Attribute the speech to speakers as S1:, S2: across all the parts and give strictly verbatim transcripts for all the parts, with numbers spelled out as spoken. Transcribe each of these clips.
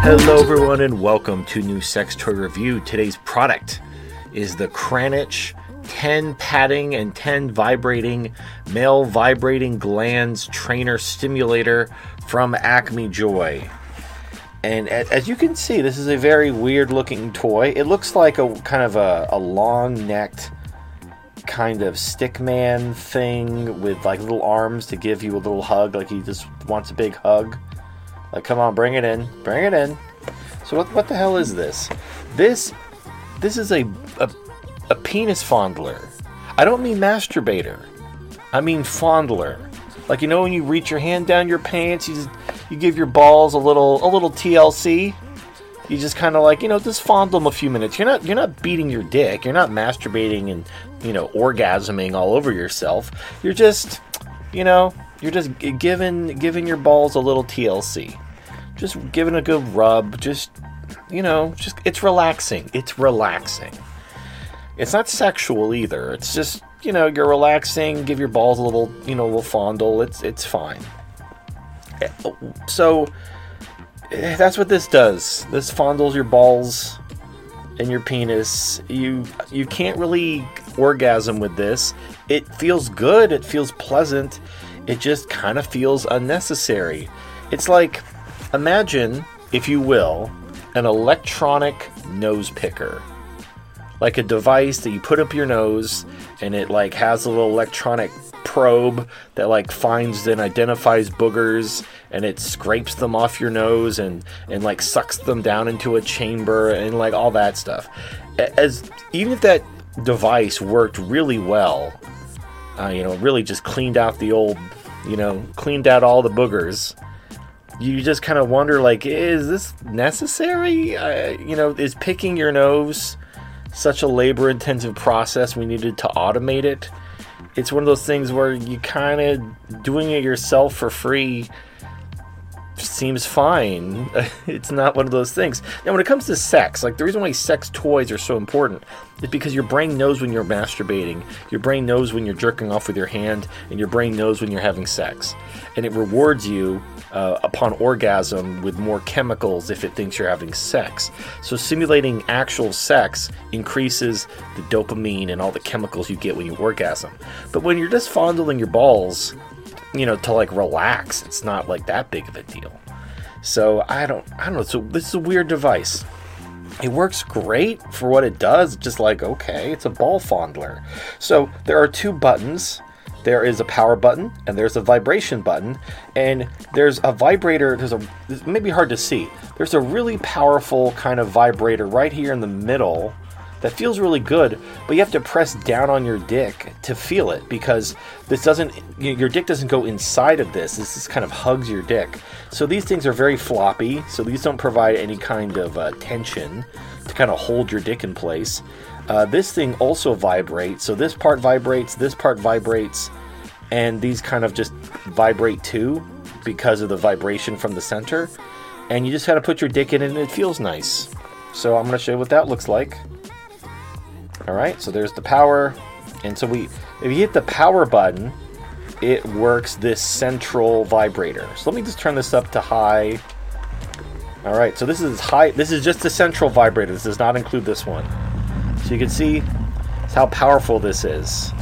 S1: Hello everyone and welcome to New Sex Toy Review. Today's product is the Kranich ten padding and ten vibrating male vibrating glands trainer stimulator from Acme Joy. And as you can see, this is a very weird looking toy. It looks like a kind of a, a long necked kind of stickman thing with like little arms to give you a little hug, like he just wants a big hug. Like, come on, bring it in, bring it in. So what what the hell is this? This this is a a, a penis fondler. I don't mean masturbator. I mean fondler. Like, you know when you reach your hand down your pants, you just, you give your balls a little a little T L C. You just kind of like, you know, just fondle them a few minutes. You're not you're not beating your dick. You're not masturbating and, you know, orgasming all over yourself. You're just, you know, you're just giving giving your balls a little T L C. Just giving a good rub. Just, you know, just it's relaxing. It's relaxing. It's not sexual either. It's just, you know, you're relaxing. Give your balls a little, you know, a little fondle. It's it's fine. So that's what this does. This fondles your balls and your penis. You you can't really orgasm with this. It feels good. It feels pleasant. It just kind of feels unnecessary. It's like, imagine, if you will, an electronic nose picker. Like a device that you put up your nose and it like has a little electronic probe that like finds and identifies boogers and it scrapes them off your nose and and like sucks them down into a chamber and like all that stuff. As even if that device worked really well, uh, you know, really just cleaned out the old, you know, cleaned out all the boogers, you just kind of wonder, like, is this necessary? Uh, you know, is picking your nose such a labor-intensive process? We needed to automate it. It's one of those things where you kind of doing it yourself for free seems fine. It's not one of those things. Now, when it comes to sex, like the reason why sex toys are so important is because your brain knows when you're masturbating, your brain knows when you're jerking off with your hand, and your brain knows when you're having sex. And it rewards you uh, upon orgasm with more chemicals if it thinks you're having sex. So simulating actual sex increases the dopamine and all the chemicals you get when you orgasm. But when you're just fondling your balls, you know, to like relax, it's not like that big of a deal. So I don't, I don't know. So this is a weird device. It works great for what it does. Just like, okay, it's a ball fondler. So there are two buttons. There is a power button and there's a vibration button, and there's a vibrator. There's a, it may be hard to see. There's a really powerful kind of vibrator right here in the middle that feels really good, but you have to press down on your dick to feel it, because this doesn't, your dick doesn't go inside of this. This just kind of hugs your dick. So these things are very floppy, so these don't provide any kind of uh, tension to kind of hold your dick in place. Uh, this thing also vibrates, so this part vibrates, this part vibrates, and these kind of just vibrate too because of the vibration from the center. And you just kind of put your dick in it and it feels nice. So I'm going to show you what that looks like. Alright, so there's the power, and so we, if you hit the power button, it works this central vibrator. So let me just turn this up to high. Alright, so this is high, this is just the central vibrator, this does not include this one. So you can see how powerful this is.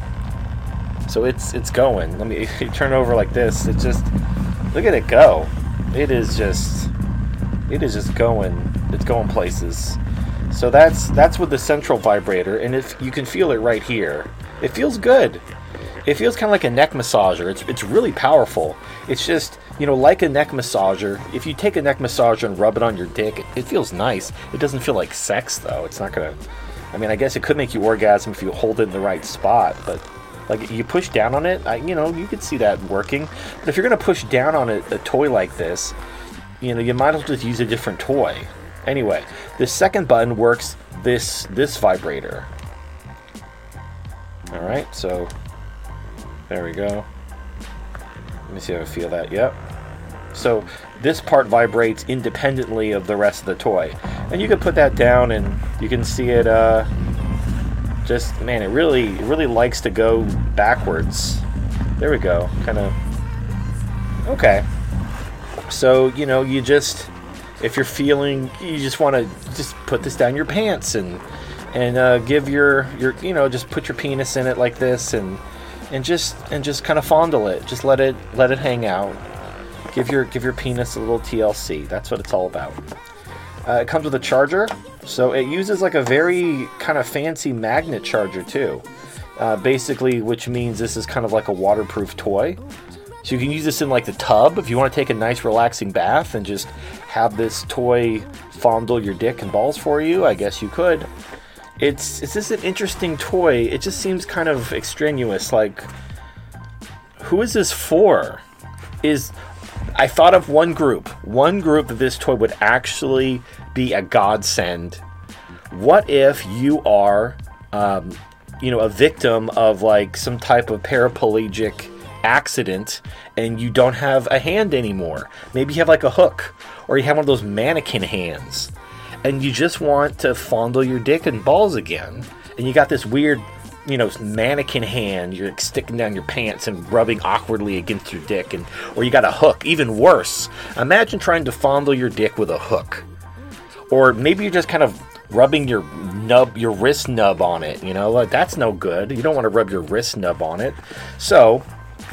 S1: So it's it's going. Let me turn over like this, it just, look at it go. It is just, it is just going, it's going places. So that's that's with the central vibrator, and if you can feel it right here, it feels good. It feels kind of like a neck massager. It's it's really powerful. It's just, you know, like a neck massager. If you take a neck massager and rub it on your dick, it, it feels nice. It doesn't feel like sex though. It's not gonna. I mean, I guess it could make you orgasm if you hold it in the right spot, but like you push down on it, I, you know, you could see that working. But if you're gonna push down on a, a toy like this, you know, you might as well just use a different toy. Anyway, the second button works this this vibrator. Alright, so there we go. Let me see if I feel that. Yep. So this part vibrates independently of the rest of the toy. And you can put that down and you can see it uh, just, man, it really, it really likes to go backwards. There we go. Kind of. Okay. So, you know, you just, if you're feeling, you just want to just put this down your pants and and uh, give your your you know just put your penis in it like this and and just and just kind of fondle it. Just let it let it hang out. Give your give your penis a little T L C. That's what it's all about. Uh, it comes with a charger, so it uses like a very kind of fancy magnet charger too. Uh, basically, which means this is kind of like a waterproof toy. So you can use this in like the tub if you want to take a nice relaxing bath and just have this toy fondle your dick and balls for you. I guess you could. It's it's just an interesting toy. It just seems kind of extraneous. Like, who is this for? Is I thought of one group, one group that this toy would actually be a godsend. What if you are, um, you know, a victim of like some type of paraplegic accident and you don't have a hand anymore? Maybe you have like a hook, or you have one of those mannequin hands, and you just want to fondle your dick and balls again, and you got this weird, you know, mannequin hand you're like sticking down your pants and rubbing awkwardly against your dick, and or you got a hook. Even worse, imagine trying to fondle your dick with a hook. Or maybe you're just kind of rubbing your nub, your wrist nub on it, you know, like, that's no good. You don't want to rub your wrist nub on it. So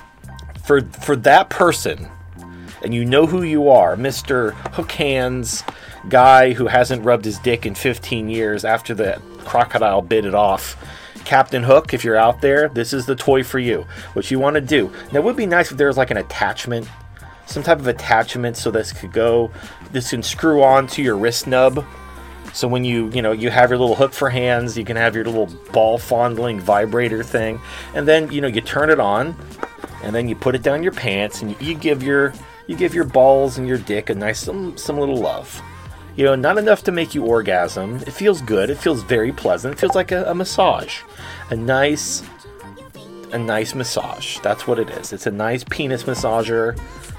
S1: for for that person, and you know who you are, Mister Hook Hands guy who hasn't rubbed his dick in fifteen years after the crocodile bit it off, Captain Hook, if you're out there, this is the toy for you. What you want to do. Now, it would be nice if there was like an attachment, some type of attachment, so this could go, this can screw on to your wrist nub. So when you, you know, you have your little hook for hands, you can have your little ball fondling vibrator thing, and then, you know, you turn it on, and then you put it down your pants, and you, you give your, you give your balls and your dick a nice, some, some little love. You know, not enough to make you orgasm. It feels good. It feels very pleasant. It feels like a, a massage. A nice, a nice massage. That's what it is. It's a nice penis massager.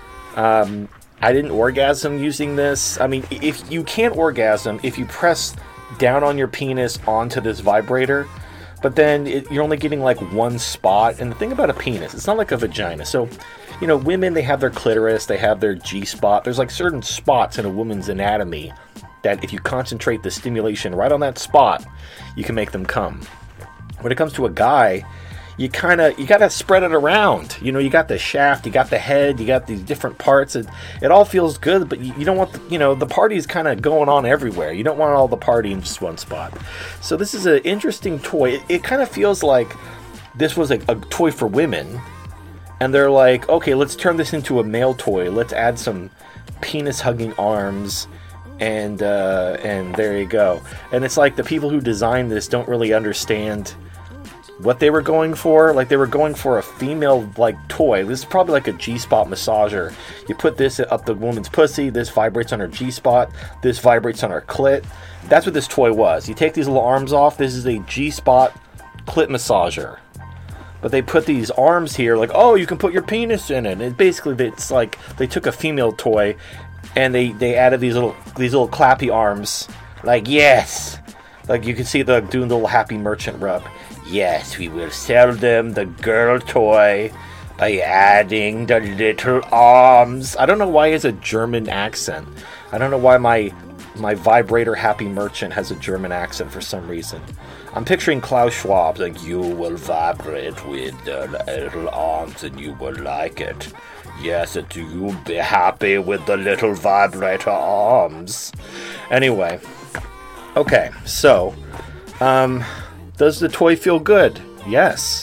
S1: Um, I didn't orgasm using this. I mean, if you can't orgasm if you press down on your penis onto this vibrator, but then it, you're only getting like one spot. And the thing about a penis, it's not like a vagina. So, you know, women, they have their clitoris, they have their G-spot. There's like certain spots in a woman's anatomy that if you concentrate the stimulation right on that spot, you can make them come. When it comes to a guy, you kind of, you got to spread it around. You know, you got the shaft, you got the head, you got these different parts. It, it all feels good, but you, you don't want, the, you know, the party's kind of going on everywhere. You don't want all the party in just one spot. So this is an interesting toy. It, it kind of feels like this was a, a toy for women. And they're like, okay, let's turn this into a male toy. Let's add some penis-hugging arms, and uh, and there you go. And it's like the people who designed this don't really understand what they were going for. Like, they were going for a female-like toy. This is probably like a G-spot massager. You put this up the woman's pussy. This vibrates on her G-spot. This vibrates on her clit. That's what this toy was. You take these little arms off. This is a G-spot clit massager. But they put these arms here, like, oh, you can put your penis in it. And basically, it's like they took a female toy and they, they added these little these little clappy arms. Like, yes. Like, you can see the doing the little happy merchant rub. Yes, we will sell them the girl toy by adding the little arms. I don't know why it has a German accent. I don't know why my my vibrator happy merchant has a German accent for some reason. I'm picturing Klaus Schwab, like, you will vibrate with the little arms and you will like it. Yes, and you'll be happy with the little vibrator arms. Anyway, okay, so, um, does the toy feel good? Yes.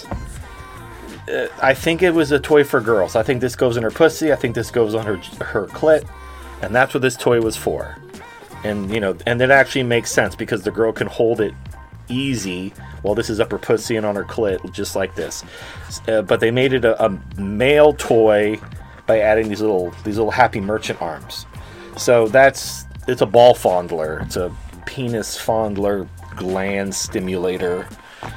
S1: Uh, I think it was a toy for girls. I think this goes in her pussy. I think this goes on her her clit. And that's what this toy was for. And, you know, and it actually makes sense because the girl can hold it easy while this is up her pussy and on her clit, just like this. Uh, but they made it a, a male toy by adding these little these little happy merchant arms. So that's, it's a ball fondler. It's a penis fondler, gland stimulator.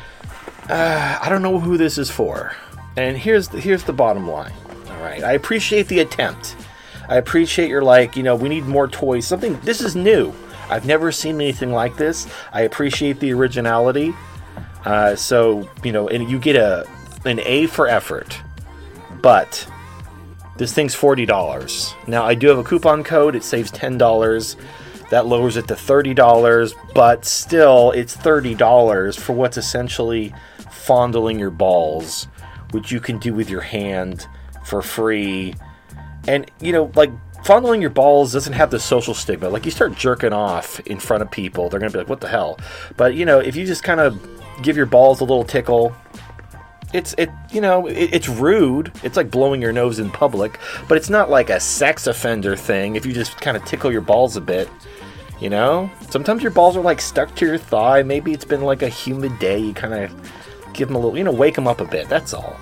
S1: Uh, I don't know who this is for. And here's the, here's the bottom line. All right, I appreciate the attempt. I appreciate your, like, you know, we need more toys. Something, this is new. I've never seen anything like this. I appreciate the originality. Uh, so, you know, and you get a an A for effort. But This thing's forty dollars. Now, I do have a coupon code. It saves ten dollars. That lowers it to thirty dollars, but still, it's thirty dollars for what's essentially fondling your balls, which you can do with your hand for free. And, you know, like, fondling your balls doesn't have the social stigma. Like, you start jerking off in front of people, they're going to be like, what the hell? But, you know, if you just kind of give your balls a little tickle, it's, it you know, it, it's rude. It's like blowing your nose in public, but it's not like a sex offender thing if you just kind of tickle your balls a bit, you know? Sometimes your balls are, like, stuck to your thigh. Maybe it's been, like, a humid day. You kind of give them a little, you know, wake them up a bit. That's all.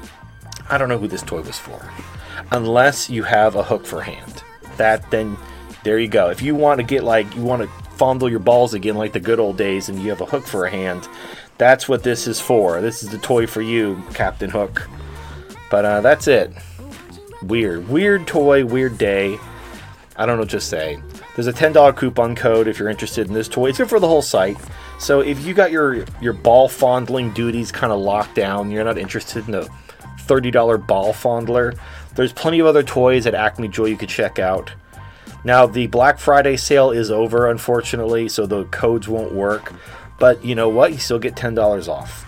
S1: I don't know who this toy was for. Unless you have a hook for hand. That, then, there you go. If you want to get, like, you want to fondle your balls again like the good old days and you have a hook for a hand, that's what this is for. This is the toy for you, Captain Hook. But, uh, that's it. Weird. Weird toy, weird day. I don't know what to say. There's a ten dollar coupon code if you're interested in this toy. It's good for the whole site. So if you got your, your ball fondling duties kind of locked down, you're not interested in a thirty dollar ball fondler, there's plenty of other toys at Acme Joy you could check out. Now, the Black Friday sale is over, unfortunately, so the codes won't work. But you know what? You still get ten dollars off.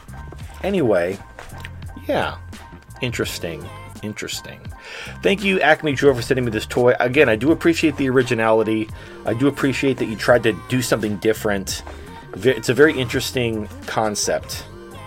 S1: Anyway, yeah. Interesting. Interesting. Thank you, Acme Joy, for sending me this toy. Again, I do appreciate the originality. I do appreciate that you tried to do something different. It's a very interesting concept.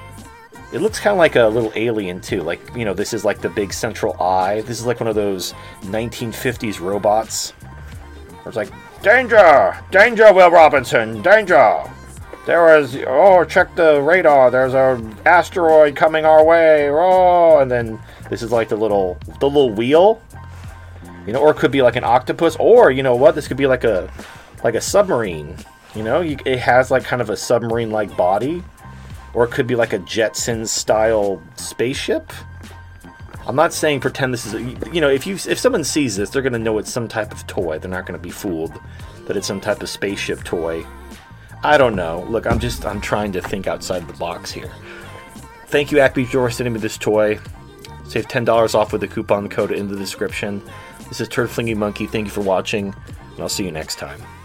S1: It looks kind of like a little alien, too. Like, you know, this is like the big central eye. This is like one of those nineteen fifties robots. Where it's like, danger! Danger, Will Robinson! Danger! There is, oh, check the radar. There's an asteroid coming our way. Oh, and then this is like the little, the little wheel. You know, or it could be like an octopus. Or, you know what? This could be like a, like a submarine. You know, you, it has like kind of a submarine-like body. Or it could be like a Jetsons-style spaceship. I'm not saying pretend this is... A, you know, if you if someone sees this, they're going to know it's some type of toy. They're not going to be fooled that it's some type of spaceship toy. I don't know. Look, I'm just... I'm trying to think outside the box here. Thank you, Acme Joy, for sending me this toy. Save ten dollars off with the coupon code in the description. This is Turd Flinging Monkey. Thank you for watching, and I'll see you next time.